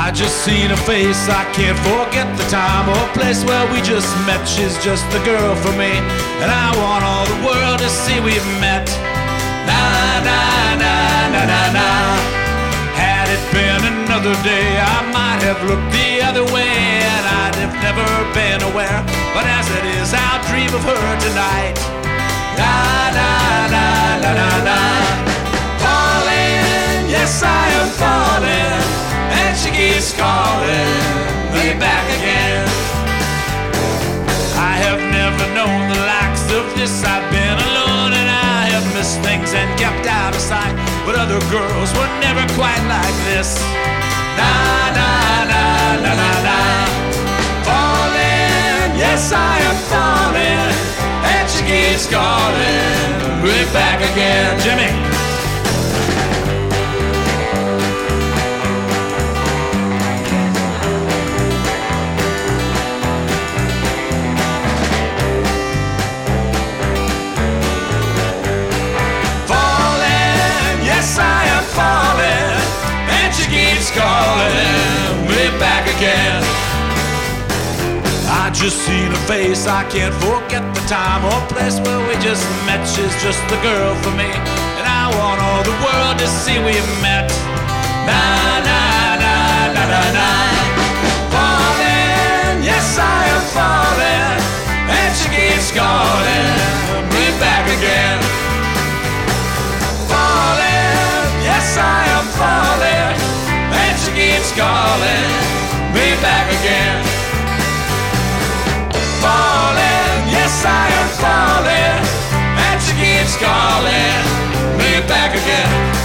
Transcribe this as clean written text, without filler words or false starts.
I just seen her face, I can't forget the time or place where we just met. She's just the girl for me, and I want all the world to see we've met. Na na na na na na. Had it been another day, I might have looked the other way, and I'd have never been aware. But as it is, I'll dream of her tonight. Na na na na na na. Falling, yes I am falling, and she keeps calling me back again. I have never known the likes of this. I've been alone and I have missed things and kept out of sight, but other girls were never quite like this. Na na na na na na. Falling, yes I am falling, and she keeps calling me back again. Jimmy. Calling me back again. I just seen her face, I can't forget the time or place where we just met. She's just the girl for me, and I want all the world to see we've met. Na na na na na na. Falling, yes I am falling, and she keeps calling me back again. Falling, yes I am falling, and she keeps calling me back again. Falling, yes I am falling, and she keeps calling me back again.